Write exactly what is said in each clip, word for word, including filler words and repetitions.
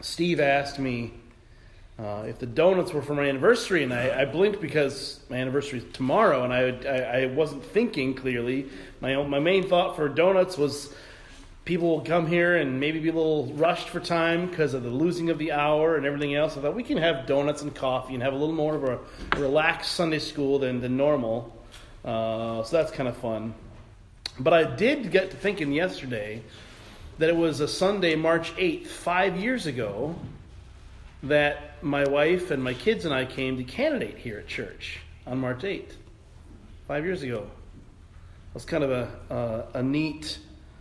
Steve asked me uh, if the donuts were for my anniversary, and I, I blinked because my anniversary is tomorrow, and I, I I wasn't thinking clearly. My own, my main thought for donuts was people will come here and maybe be a little rushed for time because of the losing of the hour and everything else. I thought we can have donuts and coffee and have a little more of a relaxed Sunday school than, than normal. Uh, so that's kind of fun. But I did get to thinking yesterday that it was a Sunday, March eighth, five years ago, that my wife and my kids and I came to candidate here at church on March eighth. Five years ago. It was kind of a, a, a neat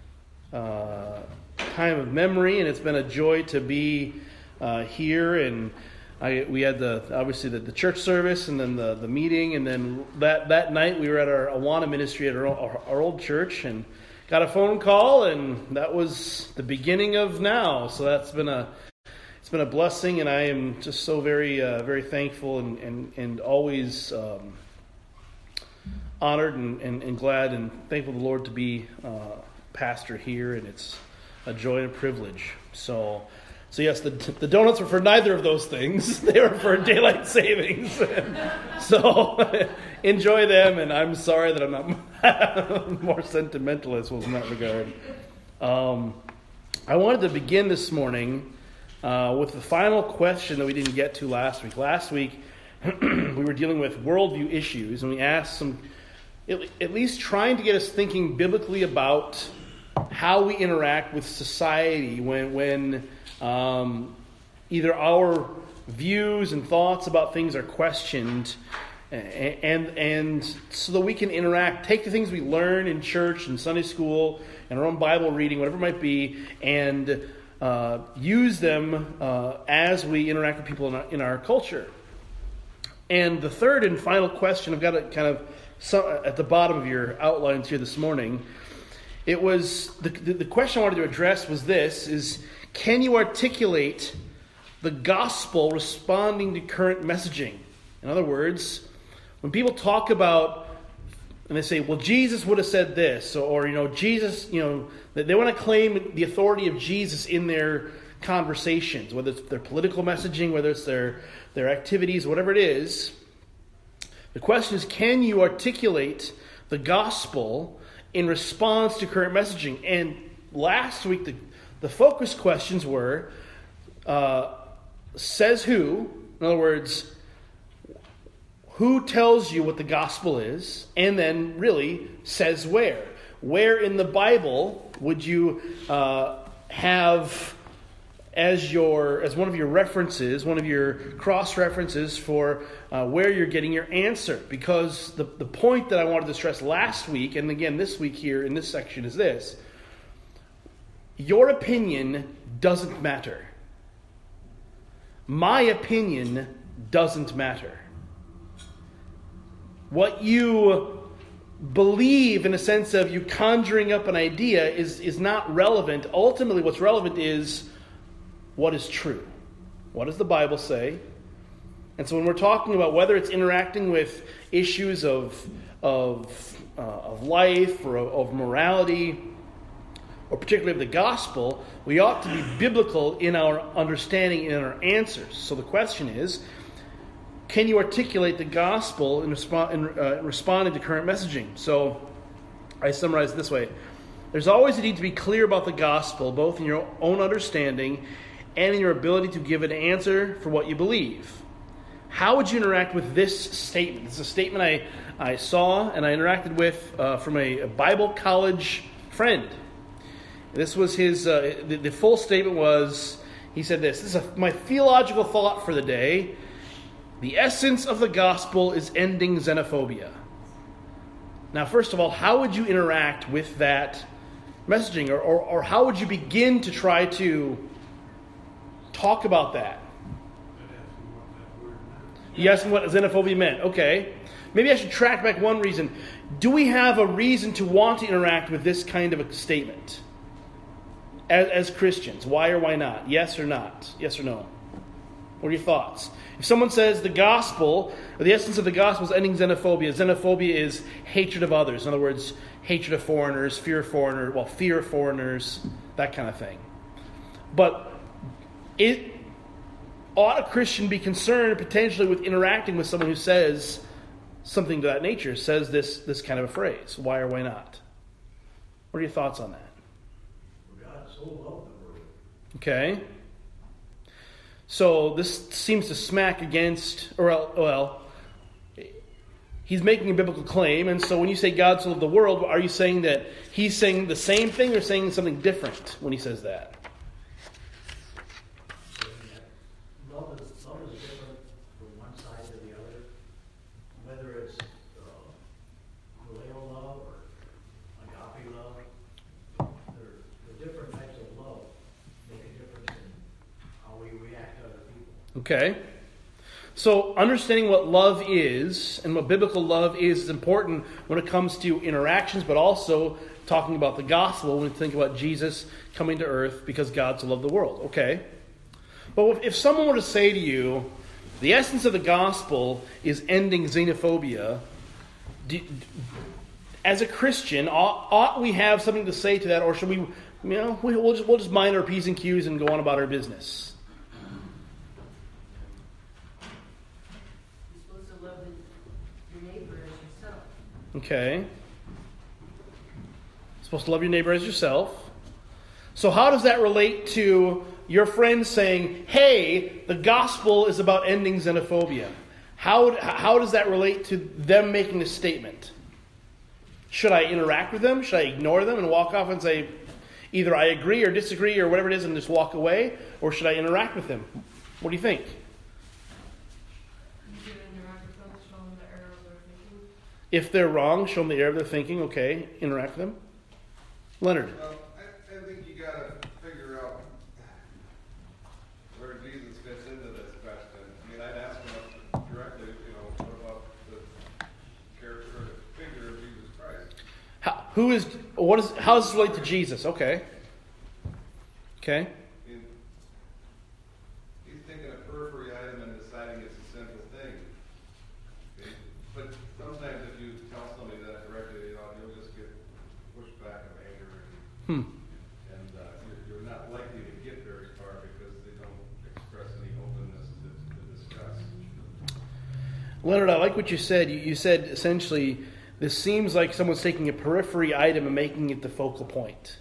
uh, time of memory, and it's been a joy to be uh, here. And I, we had the obviously the, the church service, and then the, the meeting, and then that, that night we were at our Awana ministry at our, our, our old church, and got a phone call, and that was the beginning of now. So that's been a it's been a blessing, and I am just so very uh, very thankful and and and always um, honored and, and, and glad and thankful to the Lord to be uh, pastor here, and it's a joy and a privilege. So. So yes, the the donuts were for neither of those things. They were for daylight savings. So enjoy them, and I'm sorry that I'm not more sentimentalist in that regard. Um, I wanted to begin this morning uh, with the final question that we didn't get to last week. Last week, we were dealing with worldview issues, and we asked some, at, at least trying to get us thinking biblically about how we interact with society when when Um, either our views and thoughts about things are questioned, and, and and so that we can interact, take the things we learn in church and Sunday school and our own Bible reading, whatever it might be, and uh, use them uh, as we interact with people in our, in our culture. And the third and final question, I've got it kind of some, at the bottom of your outlines here this morning. It was the, the the question I wanted to address was this: is can you articulate the gospel responding to current messaging? In other words, when people talk about, and they say, well, Jesus would have said this, or, or you know, Jesus, you know, they want to claim the authority of Jesus in their conversations, whether it's their political messaging, whether it's their, their activities, whatever it is. The question is, can you articulate the gospel in response to current messaging? And last week, the The focus questions were, uh, says who? In other words, who tells you what the gospel is? And then really, says where? Where in the Bible would you uh, have as your as one of your references, one of your cross-references for uh, where you're getting your answer? Because the, the point that I wanted to stress last week, and again this week here in this section, is this: your opinion doesn't matter. My opinion doesn't matter. What you believe, in a sense of you conjuring up an idea, is, is not relevant. Ultimately, what's relevant is what is true. What does the Bible say? And so when we're talking about whether it's interacting with issues of, of, uh, of life or of, of morality, or particularly of the gospel, we ought to be biblical in our understanding and in our answers. So the question is, can you articulate the gospel in, resp- in uh, responding to current messaging? So I summarize it this way. There's always a need to be clear about the gospel, both in your own understanding and in your ability to give an answer for what you believe. How would you interact with this statement? This is a statement I, I saw and I interacted with uh, from a, a Bible college friend. This was his, uh, the, the full statement was, he said this, this is a, my theological thought for the day. The essence of the gospel is ending xenophobia. Now, first of all, how would you interact with that messaging? Or, or, or how would you begin to try to talk about that? You asked him what xenophobia meant. Okay. Maybe I should track back one reason. Do we have a reason to want to interact with this kind of a statement? As, as Christians, why or why not? Yes or not? Yes or no? What are your thoughts? If someone says the gospel, or the essence of the gospel is ending xenophobia, xenophobia is hatred of others. In other words, hatred of foreigners, fear of foreigners, well, fear of foreigners, that kind of thing. But it, ought a Christian be concerned potentially with interacting with someone who says something to that nature, says this, this kind of a phrase? Why or why not? What are your thoughts on that? God so loved the world. Okay. So this seems to smack against, or well, he's making a biblical claim, and so when you say God so loved the world, are you saying that he's saying the same thing or saying something different when he says that? Love is, love is different from one side to the other, whether it's uh, filial love or agape love. There, the different types of love make a difference in how we react to other people. Okay. So understanding what love is and what biblical love is is important when it comes to interactions, but also talking about the gospel when we think about Jesus coming to earth because God so loved the world. Okay. But if someone were to say to you, the essence of the gospel is ending xenophobia, do, as a Christian, ought, ought we have something to say to that, or should we, you know, we'll just, we'll just mind our P's and Q's and go on about our business? Okay. Supposed to love your neighbor as yourself. So how does that relate to your friend saying, hey, the gospel is about ending xenophobia? How, how does that relate to them making this statement? Should I interact with them? Should I ignore them and walk off and say, either I agree or disagree or whatever it is and just walk away? Or should I interact with them? What do you think? If they're wrong, show them the error of their thinking. Okay, interact with them. Leonard. Well, I, I think you got to figure out where Jesus fits into this question. I mean, I'd ask him directly, you know, what about the character or the figure of Jesus Christ? How, who is? What is? How does this relate to Jesus? Okay. Okay. I mean, he's taking a periphery item and deciding it's a simple thing. Okay? But sometimes if you tell somebody that directly, you know, you'll just get pushed back of anger, and, Hmm. and uh, you're, you're not likely to get very far because they don't express any openness to, to discuss. Leonard, I like what you said. You, you said essentially, this seems like someone's taking a periphery item and making it the focal point.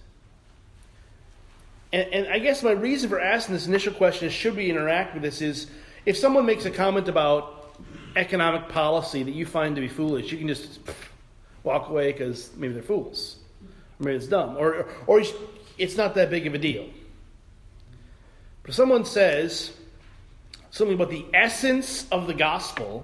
And, and I guess my reason for asking this initial question is, should we interact with this, is if someone makes a comment about economic policy that you find to be foolish, you can just walk away because maybe they're fools, or maybe it's dumb, or or it's not that big of a deal. But if someone says something about the essence of the gospel,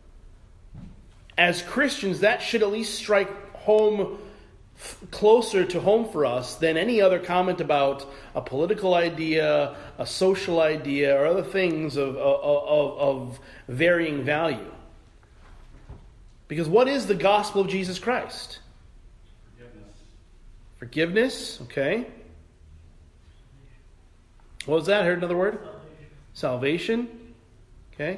as Christians, that should at least strike home, closer to home for us than any other comment about a political idea, a social idea, or other things of, of, of, of varying value. Because what is the gospel of Jesus Christ? Forgiveness. Forgiveness, okay. What was that? I heard another word? Salvation. Salvation. Okay.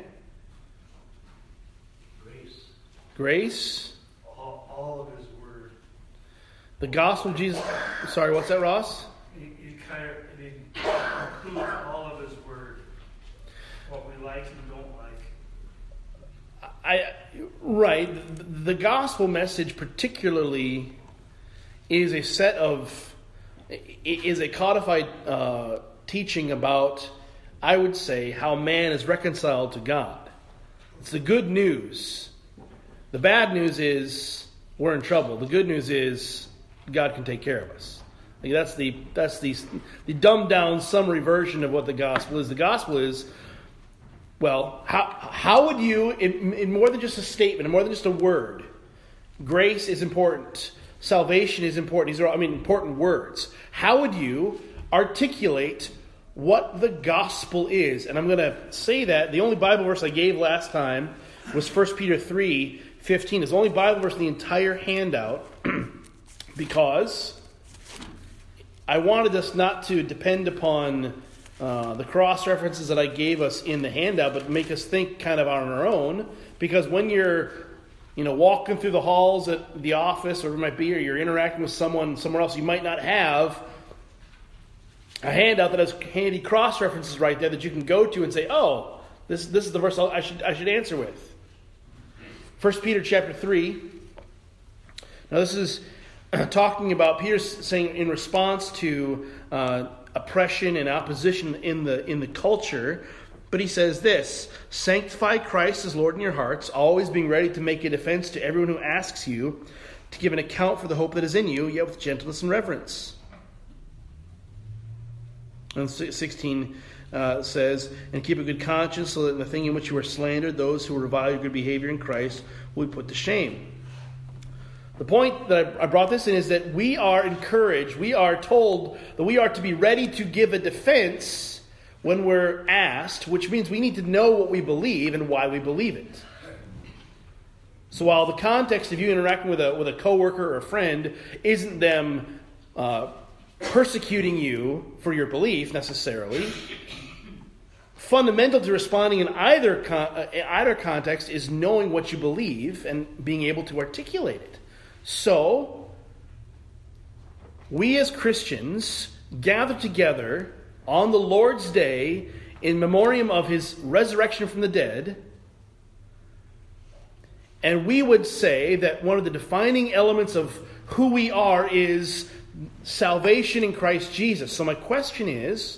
Grace. Grace. All, all of his word. The gospel of Jesus. Sorry, what's that, Ross? He, he kind of it includes all of his word, what we like and don't like. I right. The gospel message, particularly, is a set of is a codified uh, teaching about, I would say, how man is reconciled to God. It's the good news. The bad news is we're in trouble. The good news is God can take care of us. Like that's the that's the the dumbed down summary version of what the gospel is. The gospel is, well, how how would you, in, in more than just a statement, more than just a word, grace is important, salvation is important. These are, I mean, important words. How would you articulate what the gospel is? And I'm going to say that the only Bible verse I gave last time was First Peter three fifteen. It's the only Bible verse in the entire handout because I wanted us not to depend upon uh, the cross references that I gave us in the handout, but make us think kind of on our own. Because when you're, you know, walking through the halls at the office, or it might be, or you're interacting with someone somewhere else, you might not have a handout that has handy cross references right there that you can go to and say, "Oh, this this is the verse I should I should answer with." First Peter chapter three. Now this is talking about Peter saying in response to uh, oppression and opposition in the in the culture. But he says this: sanctify Christ as Lord in your hearts, always being ready to make a defense to everyone who asks you to give an account for the hope that is in you, yet with gentleness and reverence. And sixteen uh, says, and keep a good conscience, so that in the thing in which you are slandered, those who revile your good behavior in Christ will be put to shame. The point that I brought this in is that we are encouraged, we are told that we are to be ready to give a defense when we're asked, which means we need to know what we believe and why we believe it. So while the context of you interacting with a with a coworker or a friend isn't them uh, persecuting you for your belief necessarily, fundamental to responding in either con- either context is knowing what you believe and being able to articulate it. So we as Christians gather together on the Lord's Day, in memoriam of His resurrection from the dead, and we would say that one of the defining elements of who we are is salvation in Christ Jesus. So my question is,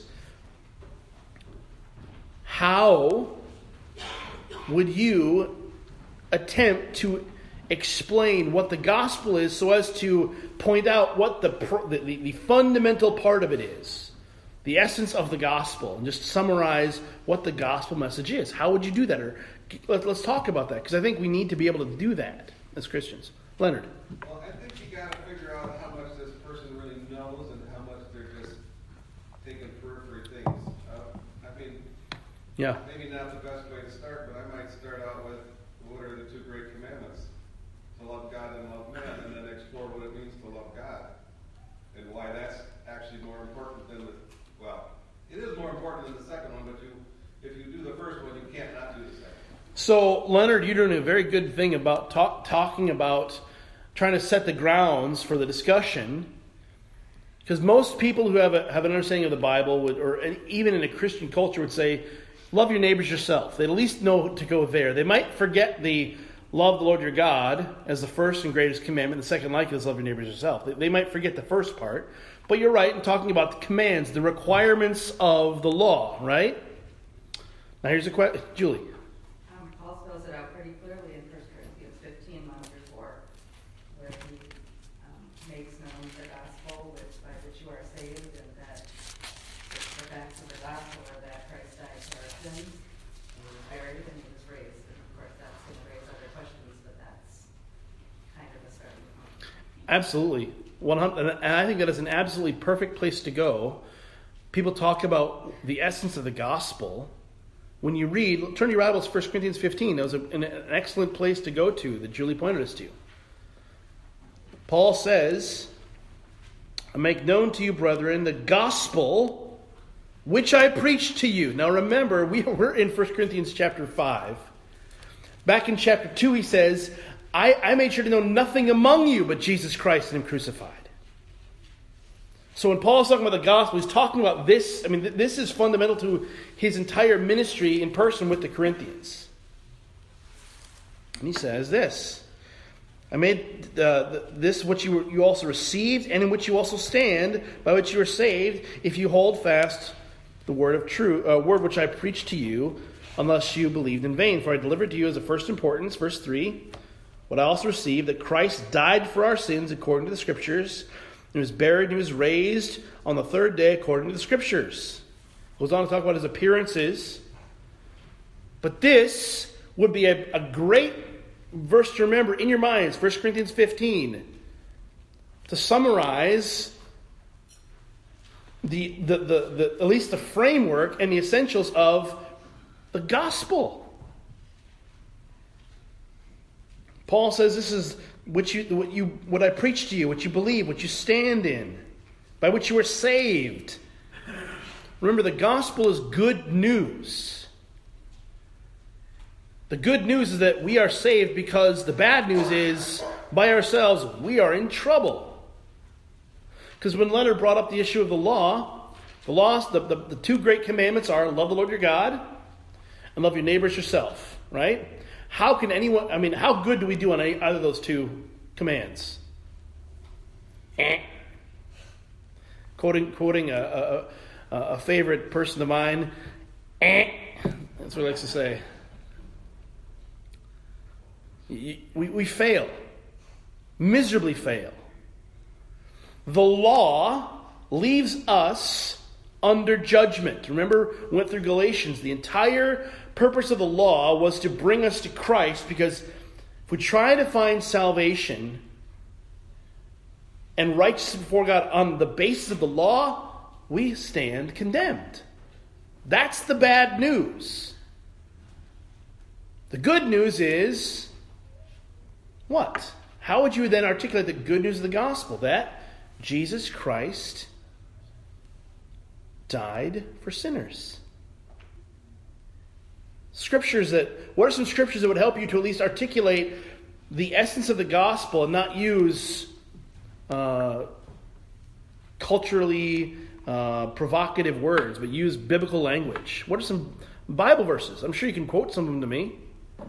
how would you attempt to explain what the gospel is so as to point out what the the, the fundamental part of it is? The essence of the gospel, and just summarize what the gospel message is. How would you do that? Or let, let's talk about that, because I think we need to be able to do that as Christians. Leonard. Well, I think you got to figure out how much this person really knows and how much they're just taking periphery things. Uh, I mean, yeah, maybe not the best way to start, but I might start out with what are the two great commandments? To love God and love man, and then explore what it means to love God and why that's actually more important than the Well, it is more important than the second one, but you, if you do the first one, you can't not do the second one. So, Leonard, you're doing a very good thing about talk, talking about trying to set the grounds for the discussion, because most people who have a, have an understanding of the Bible, would, or even in a Christian culture, would say, love your neighbors yourself. They at least know to go there. They might forget the love the Lord your God as the first and greatest commandment. The second like it is love your neighbors yourself. They, they might forget the first part. But you're right in talking about the commands, the requirements of the law, right? Now here's a question. Julie. Um, Paul spells it out pretty clearly in First Corinthians fifteen, one through four, where he um, makes known the gospel which, by which you are saved, and that the facts of the gospel are that Christ died for our sins, and he was buried, and he was raised. And of course that's going to raise other questions, but that's kind of a starting point. Absolutely. one hundred, and I think that is an absolutely perfect place to go. People talk about the essence of the gospel. When you read, turn your Bibles to First Corinthians fifteen. That was a, an, an excellent place to go to that Julie pointed us to. Paul says, I make known to you, brethren, the gospel which I preached to you. Now remember, we, we're in First Corinthians chapter five. Back in chapter two, he says, I, I made sure to know nothing among you but Jesus Christ and Him crucified. So when Paul is talking about the gospel, he's talking about this. I mean, th- this is fundamental to his entire ministry in person with the Corinthians. And he says this: I made uh, this which you, were, you also received, and in which you also stand, by which you are saved, if you hold fast the word of truth, uh, word which I preached to you, unless you believed in vain. For I delivered to you as of first importance, verse three, what I also received, that Christ died for our sins according to the Scriptures. He was buried and he was raised on the third day according to the Scriptures. Goes on to talk about his appearances. But this would be a, a great verse to remember in your minds, First Corinthians fifteen, to summarize the, the, the, the at least the framework and the essentials of the gospel. Paul says this is what you, what you, what I preach to you, what you believe, what you stand in, by which you are saved. Remember, the gospel is good news. The good news is that we are saved, because the bad news is, by ourselves, we are in trouble. Because when Leonard brought up the issue of the law, The laws, the, the, the two great commandments are love the Lord your God and love your neighbors yourself, right? How can anyone, I mean, how good do we do on any, either of those two commands? Eh. Quoting, quoting a, a, a favorite person of mine, eh. That's what he likes to say. We, we fail. Miserably fail. The law leaves us under judgment. Remember, we went through Galatians. The entire purpose of the law was to bring us to Christ, because if we try to find salvation and righteousness before God on the basis of the law, we stand condemned. That's the bad news. The good news is what? How would you then articulate the good news of the gospel? That Jesus Christ died for sinners. Scriptures that, what are some scriptures that would help you to at least articulate the essence of the gospel and not use uh, culturally uh, provocative words, but use biblical language? What are some Bible verses? I'm sure you can quote some of them to me.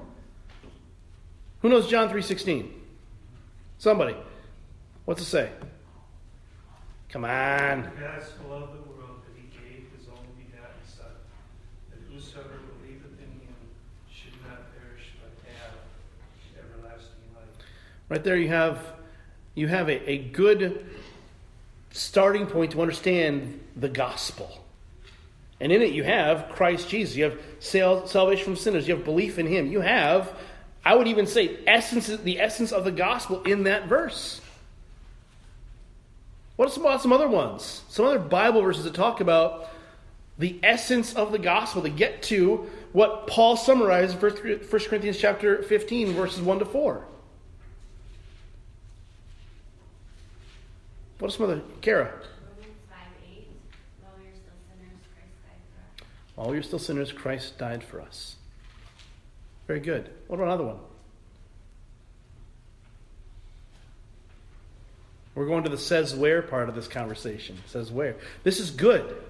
Who knows John three sixteen? Somebody. What's it say? Come on. God so loved the world that he gave his only begotten Son, that whosoever believeth in him should not perish but have everlasting life. Right there you have you have a, a good starting point to understand the gospel. And in it you have Christ Jesus. You have sal- salvation from sinners. You have belief in him. You have, I would even say, essence, the essence of the gospel in that verse. What about some other ones? Some other Bible verses that talk about the essence of the gospel, to get to what Paul summarized in First Corinthians chapter fifteen, verses one to four. What are some other? Kara. Romans five eight. While we are still sinners, Christ died for us. While we are still sinners, Christ died for us. Very good. What about another one? We're going to the says where part of this conversation. Says where. This is good. Or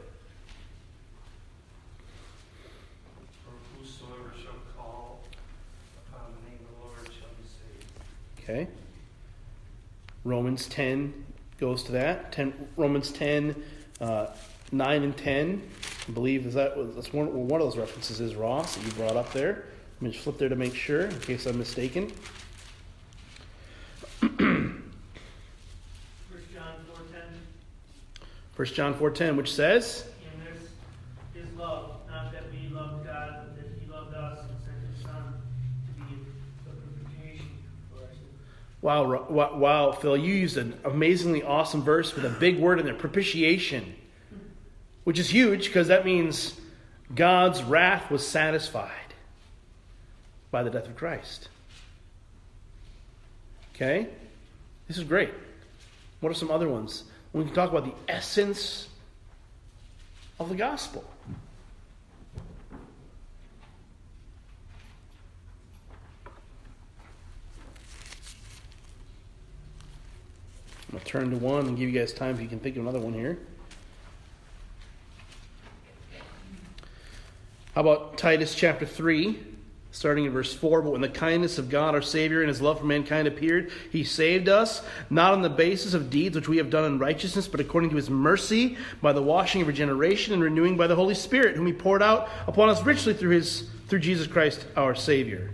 whosoever shall call upon the name of the Lord shall be saved. Okay. Romans ten goes to that. ten, Romans ten, uh, nine and ten. I believe is that that's one, one of those references is Ross that you brought up there. Let me just flip there to make sure, in case I'm mistaken. First John four ten. First John four ten, which says, And this is love, not that we loved God, but that he loved us and sent his Son to be the propitiation for our sins. wow, Ro- wow, wow, Phil, you used an amazingly awesome verse with a big word in there, propitiation, which is huge because that means God's wrath was satisfied by the death of Christ. Okay? This is great. What are some other ones? We can talk about the essence of the gospel. I'm going to turn to one and give you guys time if you can think of another one here. How about Titus chapter three? Starting in verse four, but when the kindness of God our Savior and his love for mankind appeared, he saved us, not on the basis of deeds which we have done in righteousness, but according to his mercy, by the washing of regeneration and renewing by the Holy Spirit, whom he poured out upon us richly through his through Jesus Christ our Savior.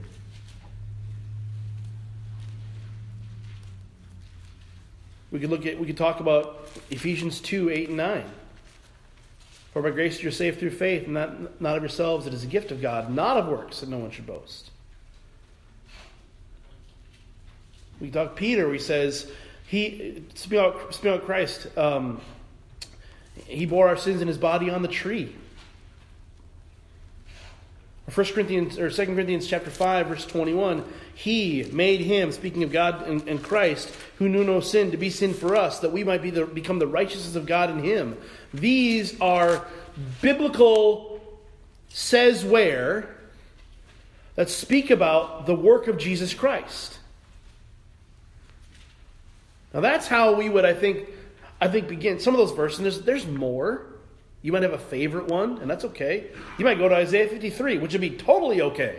We could look at we could talk about Ephesians two, eight and nine. For by grace you're saved through faith, not, not of yourselves. It is a gift of God, not of works, that no one should boast. We talk Peter, where he says, he, speaking about, speaking about Christ, um, he bore our sins in his body on the tree. First Corinthians or Second Corinthians chapter five, verse twenty-one, he made him, speaking of God and, and Christ, who knew no sin, to be sin for us, that we might be the, become the righteousness of God in him. These are biblical says where that speak about the work of Jesus Christ. Now that's how we would, I think, I think begin some of those verses. And there's there's more. You might have a favorite one, and that's okay. You might go to Isaiah fifty-three, which would be totally okay.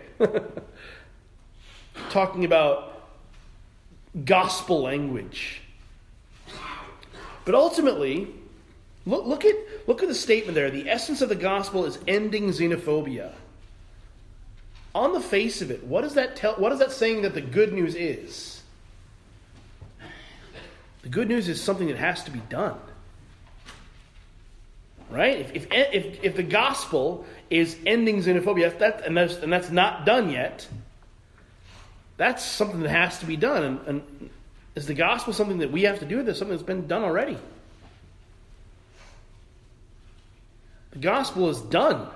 Talking about gospel language. But ultimately, look, look at look at the statement there. The essence of the gospel is ending xenophobia. On the face of it, what does that tell? What is that saying that the good news is? The good news is something that has to be done. Right? If if if, if the gospel is ending xenophobia, that, and, that's, and that's not done yet, that's something that has to be done. And, and is the gospel something that we have to do? There's something that's been done already. The gospel is done.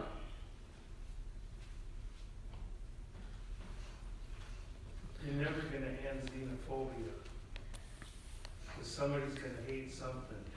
You're never going to end xenophobia. Because somebody's going to hate something.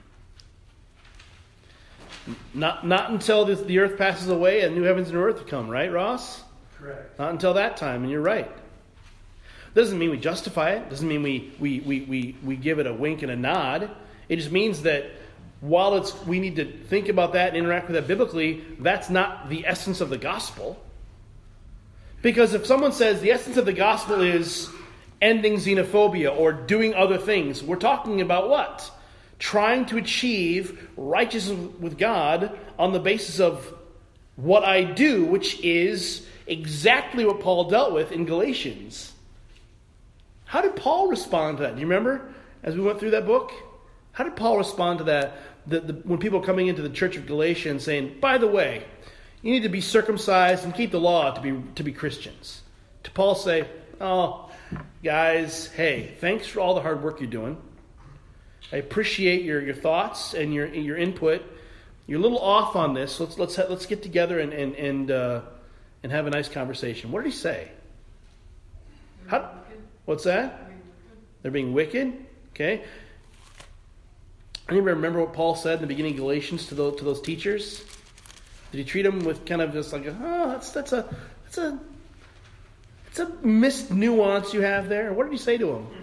Not not until this, the earth passes away and new heavens and earth come, right, Ross? Correct. Not until that time, and you're right. Doesn't mean we justify it. Doesn't mean we, we, we, we, we give it a wink and a nod. It just means that while it's we need to think about that and interact with that biblically, that's not the essence of the gospel. Because if someone says the essence of the gospel is ending xenophobia or doing other things, we're talking about what? Trying to achieve righteousness with God on the basis of what I do, which is exactly what Paul dealt with in Galatians. How did Paul respond to that? Do you remember as we went through that book? How did Paul respond to that? The, the, when people are coming into the church of Galatia and saying, by the way, you need to be circumcised and keep the law to be to be Christians. To Paul say, oh, guys, hey, thanks for all the hard work you're doing. I appreciate your, your thoughts and your your input. You're a little off on this. Let's let's let's get together and and and, uh, and have a nice conversation. What did he say? How, what's that? They're being wicked. Okay. Anybody remember what Paul said in the beginning of Galatians to those to those teachers? Did he treat them with kind of just like, oh, that's that's a that's a it's a missed nuance you have there? What did he say to them?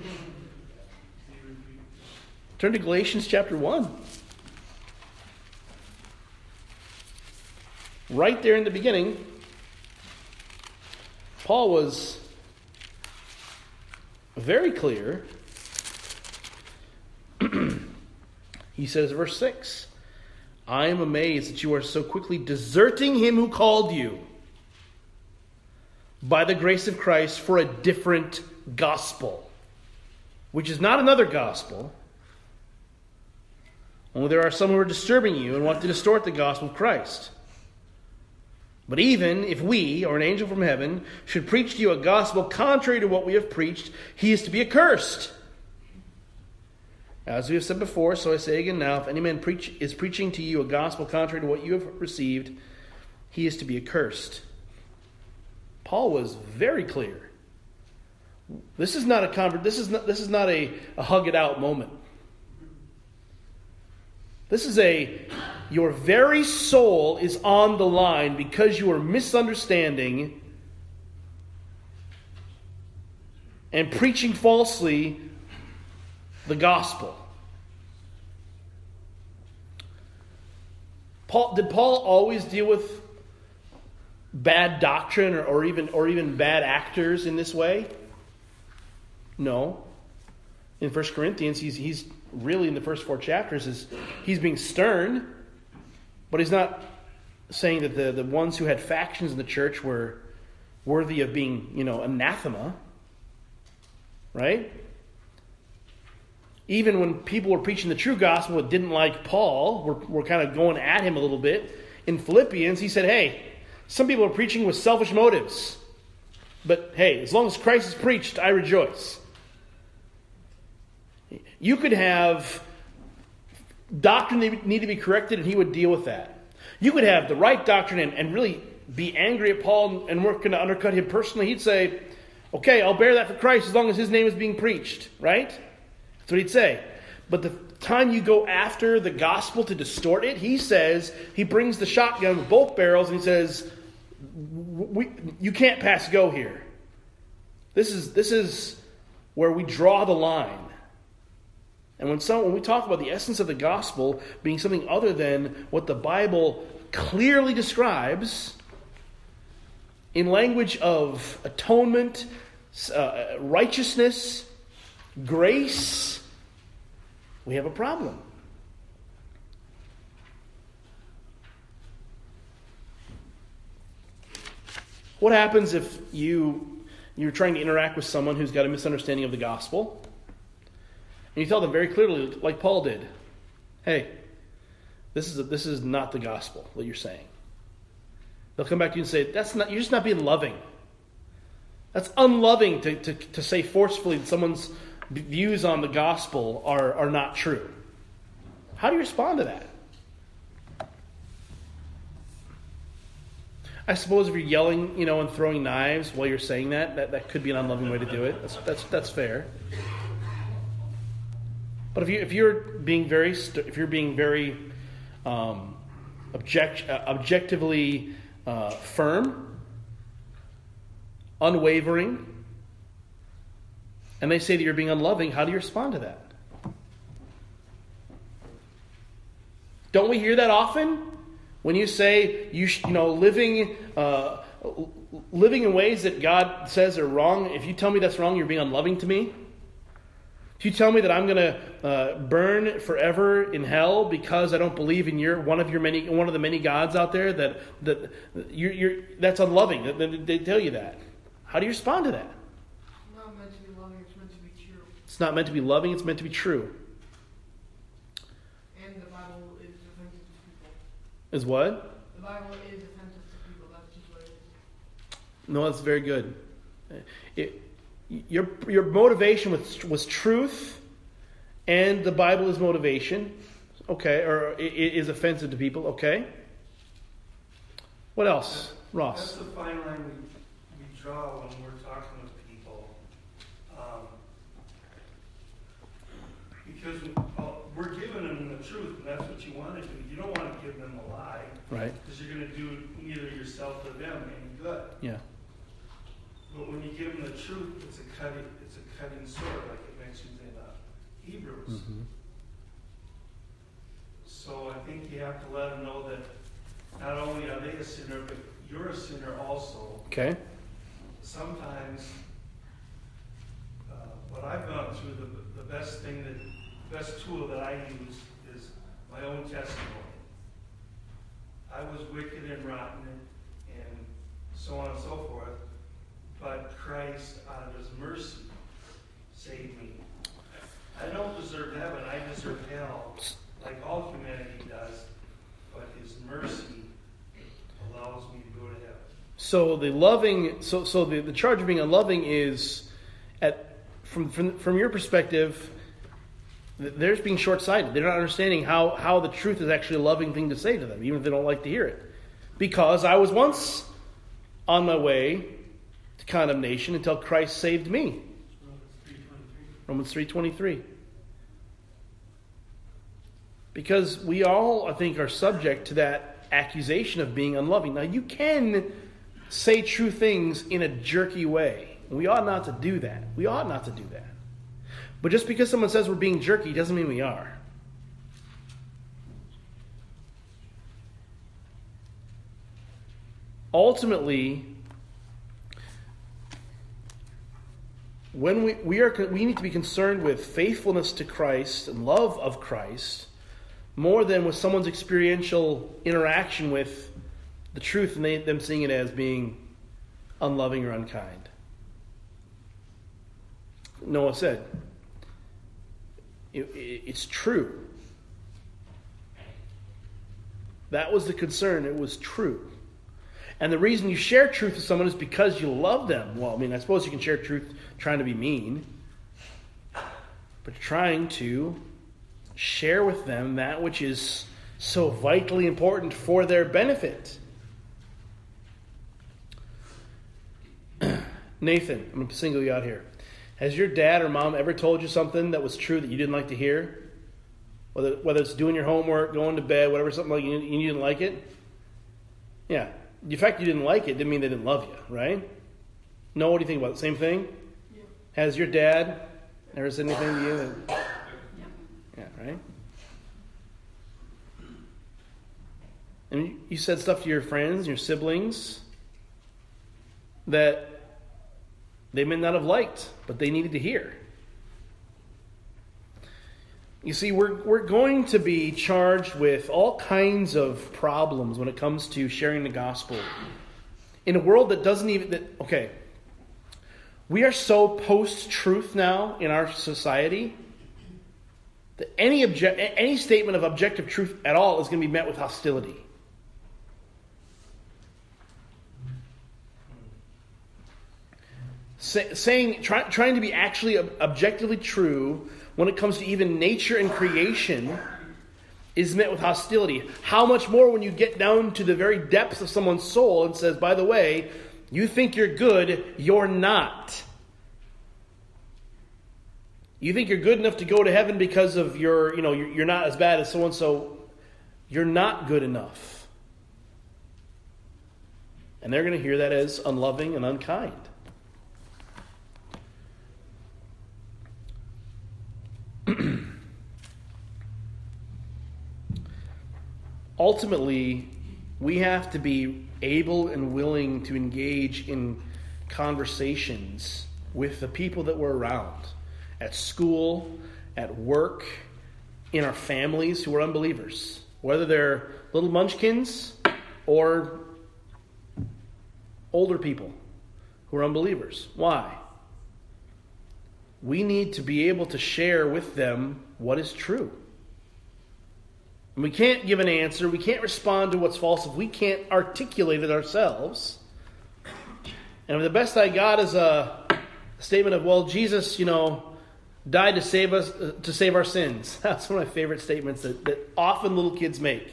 Turn to Galatians chapter one. Right there in the beginning, Paul was very clear. He says, verse six, I am amazed that you are so quickly deserting him who called you by the grace of Christ for a different gospel, which is not another gospel. Only there are some who are disturbing you and want to distort the gospel of Christ. But even if we, or an angel from heaven, should preach to you a gospel contrary to what we have preached, he is to be accursed. As we have said before, so I say again now, if any man preach, is preaching to you a gospel contrary to what you have received, he is to be accursed. Paul was very clear. This is not a convert. This is not. This is not a, a hug it out moment. This is a, your very soul is on the line because you are misunderstanding and preaching falsely the gospel. Paul, did Paul always deal with bad doctrine or, or even or even bad actors in this way? No. In First Corinthians, he's he's really in the first four chapters is he's being stern, but he's not saying that the, the ones who had factions in the church were worthy of being, you know, anathema. Right? Even when people were preaching the true gospel that didn't like Paul, were, were kind of going at him a little bit. In Philippians, he said, hey, some people are preaching with selfish motives. But hey, as long as Christ is preached, I rejoice. You could have doctrine that need to be corrected, and he would deal with that. You could have the right doctrine and, and really be angry at Paul and work to undercut him personally. He'd say, okay, I'll bear that for Christ as long as his name is being preached. Right? That's what he'd say. But the time you go after the gospel to distort it, he says, he brings the shotgun with both barrels and he says, we, you can't pass go here. This is, this is where we draw the line. And when, some, when we talk about the essence of the gospel being something other than what the Bible clearly describes in language of atonement, uh, righteousness, grace, we have a problem. What happens if you, you're trying to interact with someone who's got a misunderstanding of the gospel? And you tell them very clearly, like Paul did, hey, this is a, this is not the gospel that you're saying. They'll come back to you and say, that's not, you're just not being loving. That's unloving to, to, to say forcefully that someone's views on the gospel are, are not true. How do you respond to that? I suppose if you're yelling, you know, and throwing knives while you're saying that, that, that could be an unloving way to do it. That's that's that's fair. But if you if you're being very if you're being very um, object uh, objectively uh, firm, unwavering, and they say that you're being unloving, how do you respond to that? Don't we hear that often? When you say you sh- you know living uh, living in ways that God says are wrong, if you tell me that's wrong, you're being unloving to me. If you tell me that I'm going to uh, burn forever in hell because I don't believe in your one of your many one of the many gods out there, that that you're, you're that's unloving. They, they tell you that. How do you respond to that? It's not meant to be loving. It's meant to be true. It's not meant to be loving. It's meant to be true. And the Bible is offensive to people. Is what? The Bible is offensive to people. That's just what it is. No, that's very good. It, your your motivation was was truth, and the Bible is motivation. Okay, or it is offensive to people. Okay. What else, Ross? That's the fine line we, we draw when we're talking with people. Um, because uh, we're giving them the truth, and that's what you want to do. You don't want to give them a lie. Right. Because you're going to do neither yourself or them any good. Yeah. But when you give them the truth, it's a cutting, it's a cutting sword, like it mentions in uh, Hebrews. Mm-hmm. So I think you have to let them know that not only are they a sinner, but you're a sinner also. Okay. Sometimes, uh, what I've gone through, the, the best thing that, the best tool that I use is my own testimony. I was wicked and rotten and, and so on and so forth, but Christ, out of His mercy, saved me. I don't deserve heaven, I deserve hell, like all humanity does, but His mercy allows me to go to heaven. So the loving, so so the, the charge of being unloving is, at from from from your perspective, they're just being short-sighted. They're not understanding how how the truth is actually a loving thing to say to them, even if they don't like to hear it. Because I was once on my way to condemnation until Christ saved me. Romans three twenty-three. Because we all, I think, are subject to that accusation of being unloving. Now, you can say true things in a jerky way. We ought not to do that. We ought not to do that. But just because someone says we're being jerky doesn't mean we are. Ultimately, when we, we are we need to be concerned with faithfulness to Christ and love of Christ more than with someone's experiential interaction with the truth and they, them seeing it as being unloving or unkind. Noah said, it, it, it's true. That was the concern. It was true. And the reason you share truth with someone is because you love them. Well, I mean, I suppose you can share truth trying to be mean, but trying to share with them that which is so vitally important for their benefit. Nathan, I'm going to single you out here. Has your dad or mom ever told you something that was true that you didn't like to hear? Whether whether it's doing your homework, going to bed, whatever, something like you, you didn't like it? Yeah. The fact you didn't like it didn't mean they didn't love you, right? No, what do you think about it? Same thing? Yeah. Has your dad ever said anything to you? That, right? And you said stuff to your friends, your siblings, that they may not have liked, but they needed to hear. You see, we're we're going to be charged with all kinds of problems when it comes to sharing the gospel. In a world that doesn't even... That, okay, we are so post-truth now in our society that any object, any statement of objective truth at all is going to be met with hostility. Say, saying, try, trying to be actually objectively true when it comes to even nature and creation is met with hostility. How much more when you get down to the very depths of someone's soul and says, by the way, you think you're good, you're not. You think you're good enough to go to heaven because of your, you know, you're, you're not as bad as so-and-so. You're not good enough. And they're going to hear that as unloving and unkind. Ultimately, we have to be able and willing to engage in conversations with the people that we're around, at school, at work, in our families who are unbelievers, whether they're little munchkins or older people who are unbelievers. Why? We need to be able to share with them what is true. And we can't give an answer. We can't respond to what's false if we can't articulate it ourselves. And if the best I got is a statement of, well, Jesus, you know, died to save us, uh, to save our sins. That's one of my favorite statements that, that often little kids make.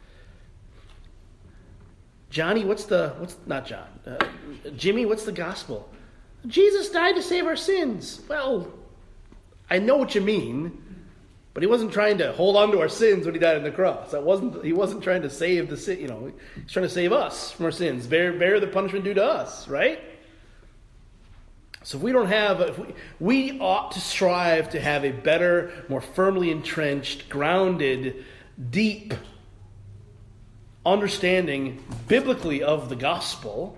Johnny, what's the, what's, not John, uh, Jimmy, what's the gospel? Jesus died to save our sins. Well, I know what you mean, but he wasn't trying to hold on to our sins when he died on the cross. That wasn't. He wasn't trying to save the sin. You know, he's trying to save us from our sins, bear bear the punishment due to us, right? So if we don't have, if we, we ought to strive to have a better, more firmly entrenched, grounded, deep understanding biblically of the gospel,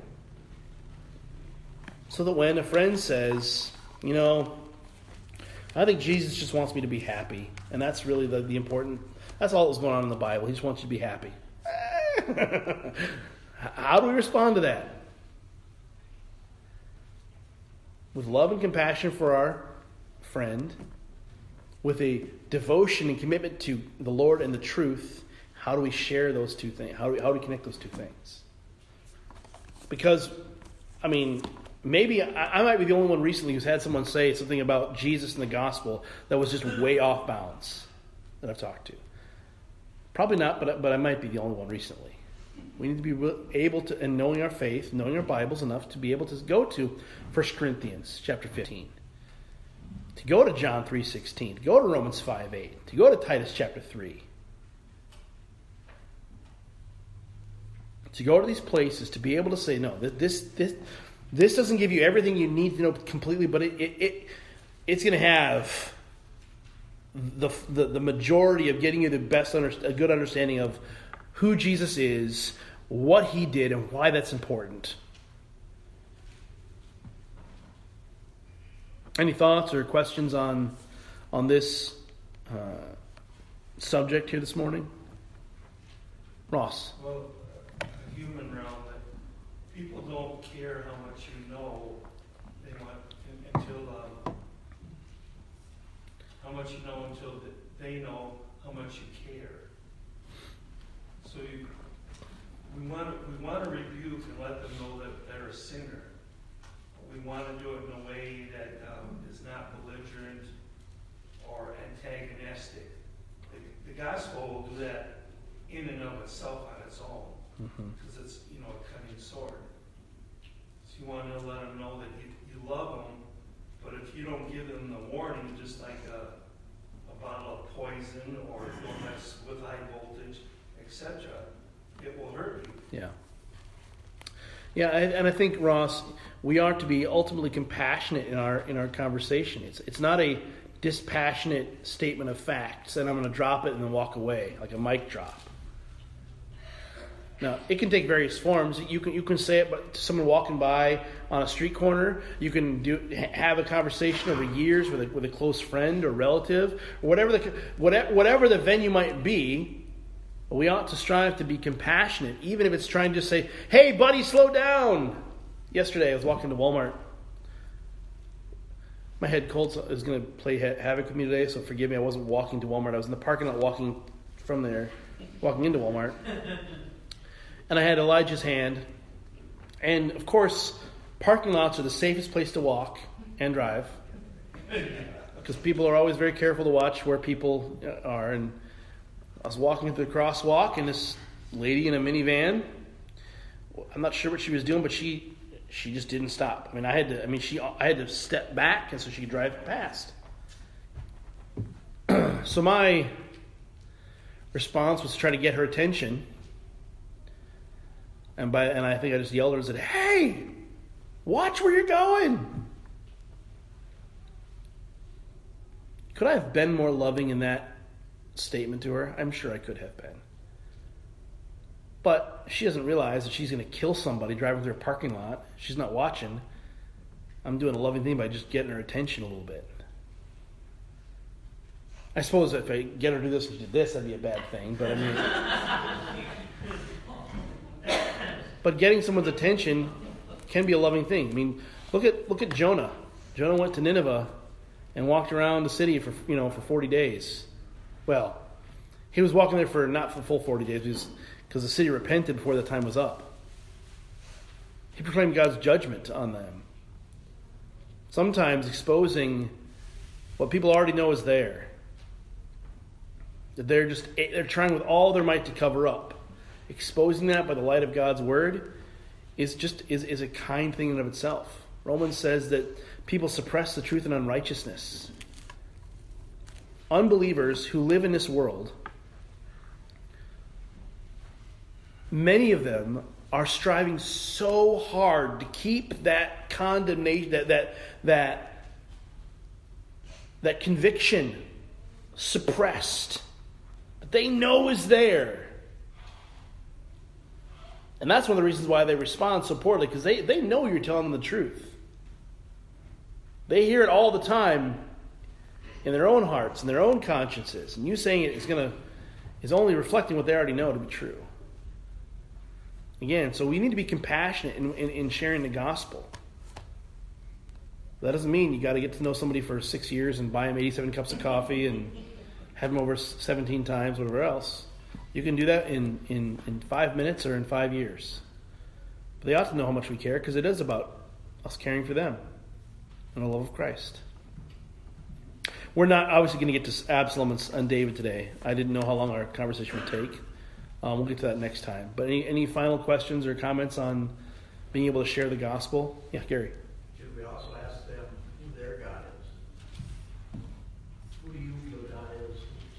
so that when a friend says, you know, I think Jesus just wants me to be happy, and that's really the, the important, that's all that was going on in the Bible. He just wants you to be happy. How do we respond to that? With love and compassion for our friend, with a devotion and commitment to the Lord and the truth. How do we share those two things? How do we, how do we connect those two things? Because, I mean, maybe I, I might be the only one recently who's had someone say something about Jesus and the gospel that was just way off bounds that I've talked to. Probably not, but but I might be the only one recently. We need to be able to, and knowing our faith, knowing our Bibles enough to be able to go to First Corinthians chapter fifteen, to go to John three sixteen, to go to Romans five eight, to go to Titus chapter three. To go to these places to be able to say, no, this this this doesn't give you everything you need to know completely, but it it, it it's going to have the, the the majority of getting you the best under, a good understanding of who Jesus is, what he did, and why that's important. Any thoughts or questions on on this uh, subject here this morning? Ross. Well, a human realm, that people don't care how much you know. They want until um, how much you know until they know how much you care. So you, we want to we want to rebuke and let them know that they're a sinner. We want to do it in a way that um, is not belligerent or antagonistic. The, the gospel will do that in and of itself on its own, because mm-hmm. it's, you know, a cutting sword. So you want to let them know that you, you love them, but if you don't give them the warning, just like a, a bottle of poison or don't mess with high voltage, et cetera, it will hurt you. Yeah. Yeah, and I think, Ross, we are to be ultimately compassionate in our in our conversation. It's it's not a dispassionate statement of facts, and I'm going to drop it and then walk away, like a mic drop. Now, it can take various forms. You can you can say it to someone walking by on a street corner. You can do have a conversation over years with a, with a close friend or relative, or whatever the whatever, whatever the venue might be. We ought to strive to be compassionate, even if it's trying to say, "Hey, buddy, slow down." Yesterday, I was walking to Walmart. My head cold is going to play havoc with me today, so forgive me. I wasn't walking to Walmart. I was in the parking lot walking from there, walking into Walmart. And I had Elijah's hand. And, of course, parking lots are the safest place to walk and drive. Because people are always very careful to watch where people are. And I was walking through the crosswalk, and this lady in a minivan, I'm not sure what she was doing, but she she just didn't stop. I mean, I had to. I mean, she. I had to step back, and so she could drive past. So my response was to try to get her attention. And by and I think I just yelled at her and said, "Hey, watch where you're going." Could I have been more loving in that statement to her? I'm sure I could have been. But she doesn't realize that she's going to kill somebody driving through a parking lot. She's not watching. I'm doing a loving thing by just getting her attention a little bit. I suppose if I get her to do this and do this, that'd be a bad thing. But I mean, but getting someone's attention can be a loving thing. I mean, look at look at Jonah. Jonah went to Nineveh and walked around the city for you know for forty days. Well, he was walking there for not for the full forty days. Because because the city repented before the time was up. He proclaimed God's judgment on them. Sometimes exposing what people already know is there. That they're just they're trying with all their might to cover up. Exposing that by the light of God's word is just is, is a kind thing in and of itself. Romans says that people suppress the truth in unrighteousness. Unbelievers who live in this world, many of them are striving so hard to keep that condemnation, that that that that conviction suppressed, that they know is there. And that's one of the reasons why they respond so poorly, because they, they know you're telling them the truth. They hear it all the time in their own hearts, in their own consciences. And you saying it is gonna is only reflecting what they already know to be true. Again, so we need to be compassionate in, in, in sharing the gospel. That doesn't mean you got to get to know somebody for six years and buy them eighty-seven cups of coffee and have them over seventeen times, whatever else. You can do that in, in, in five minutes or in five years. But they ought to know how much we care, because it is about us caring for them and the love of Christ. We're not obviously going to get to Absalom and David today. I didn't know how long our conversation would take. Um, we'll get to that next time. But any, any final questions or comments on being able to share the gospel? Yeah, Gary. Should we also ask them who their God is? Who do you feel God is?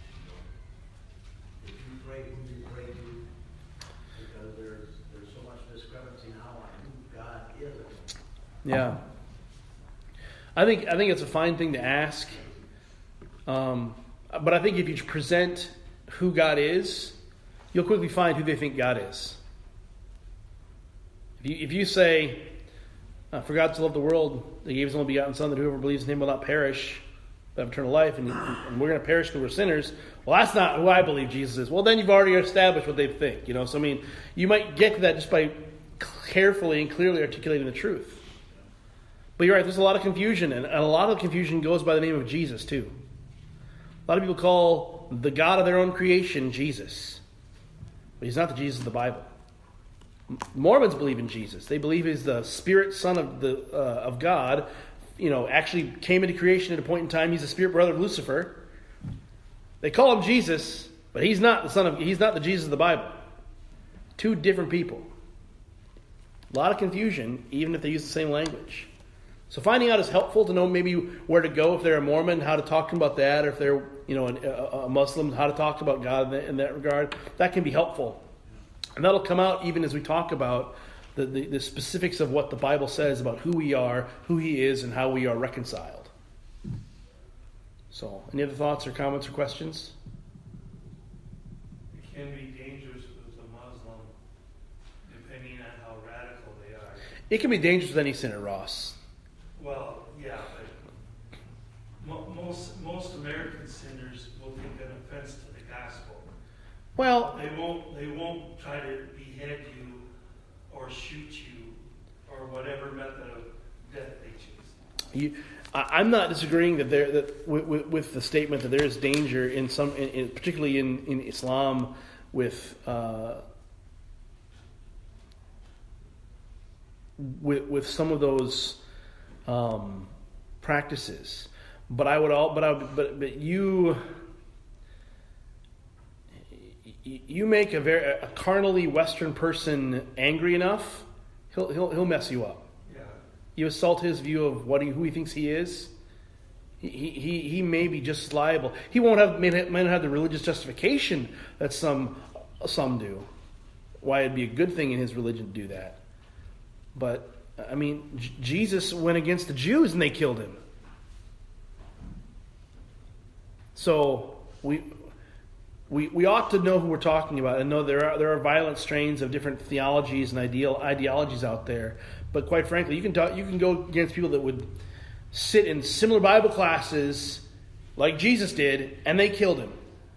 If you pray, who do you pray to? Because there's there's so much discrepancy now on who God is. Yeah. I think I think it's a fine thing to ask. Um, but I think if you present who God is, you'll quickly find who they think God is. If you, if you say, uh, for God to love the world, that he gave his only begotten Son, that whoever believes in him will not perish, but have eternal life, and, and we're going to perish because we're sinners, well, that's not who I believe Jesus is. Well, then you've already established what they think. You know, so I mean, you might get to that just by carefully and clearly articulating the truth. But you're right, there's a lot of confusion, and a lot of confusion goes by the name of Jesus, too. A lot of people call the God of their own creation Jesus. But he's not the Jesus of the Bible. Mormons believe in Jesus. They believe he's the spirit son of the uh, of God. You know, actually came into creation at a point in time. He's the spirit brother of Lucifer. They call him Jesus, but he's not the son of. He's not the Jesus of the Bible. Two different people. A lot of confusion, even if they use the same language. So finding out is helpful to know maybe where to go if they're a Mormon, how to talk to them about that, or if they're you know a, a Muslim, how to talk about God in that, in that regard. That can be helpful. And that'll come out even as we talk about the, the, the specifics of what the Bible says about who we are, who he is, and how we are reconciled. So, any other thoughts or comments or questions? It can be dangerous with a Muslim, depending on how radical they are. It can be dangerous with any sinner, Ross. Well, yeah, but mo- most most American sinners will take an offense to the gospel. Well, They won't. They won't try to behead you or shoot you or whatever method of death they choose. you, I, I'm not disagreeing that there that with, with, with the statement that there is danger in some, in, in, particularly in, in Islam, with uh, with with some of those um, practices. But I would all, but I would, but but you. You make a very a carnally Western person angry enough, he'll he'll he'll mess you up. Yeah. You assault his view of what he, who he thinks he is. He he he may be just as liable. He won't have may not may not have the religious justification that some some do. Why it'd be a good thing in his religion to do that. But I mean, J- Jesus went against the Jews and they killed him. So we. We we ought to know who we're talking about and know there are there are violent strains of different theologies and ideal ideologies out there. But quite frankly, you can talk, you can go against people that would sit in similar Bible classes like Jesus did, and they killed him.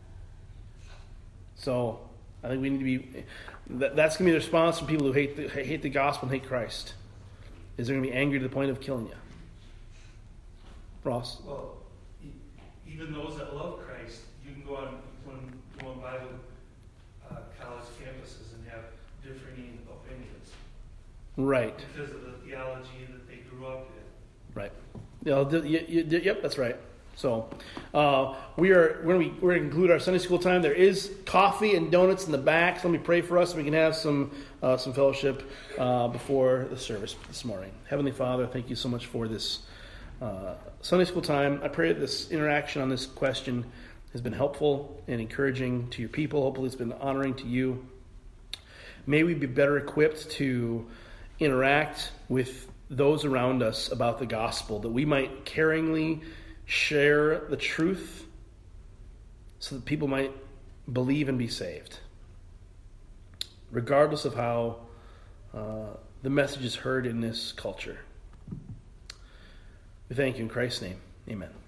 So I think we need to be that, that's going to be the response from people who hate the, hate the gospel and hate Christ. Is they're going to be angry to the point of killing you. Ross? Well, e- even those that love Christ, you can go on when go on Bible uh, college campuses and have differing opinions Right. because of the theology that they grew up in. Right. Yeah, th- y- y- yep, that's right. So uh, we are we're going we're to conclude our Sunday school time. There is coffee and donuts in the back. So let me pray for us so we can have some uh, some fellowship uh, before the service this morning. Heavenly Father, thank you so much for this uh, Sunday school time. I pray that this interaction on this question has been helpful and encouraging to your people. Hopefully it's been honoring to you. May we be better equipped to interact with those around us about the gospel, that we might caringly share the truth so that people might believe and be saved, regardless of how uh, the message is heard in this culture. We thank you in Christ's name. Amen.